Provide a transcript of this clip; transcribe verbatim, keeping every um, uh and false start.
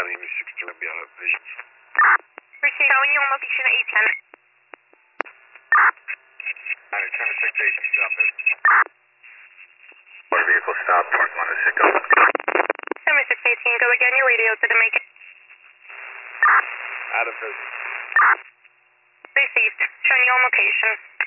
Charlie sixteen will be out of vision. Received. Showing you on location at eight ten. nine ten to six eight, drop it. One vehicle stop, park one to six up. seven six eighteen, go again, your radio to the make it. Out of vision. Received. Showing you on location.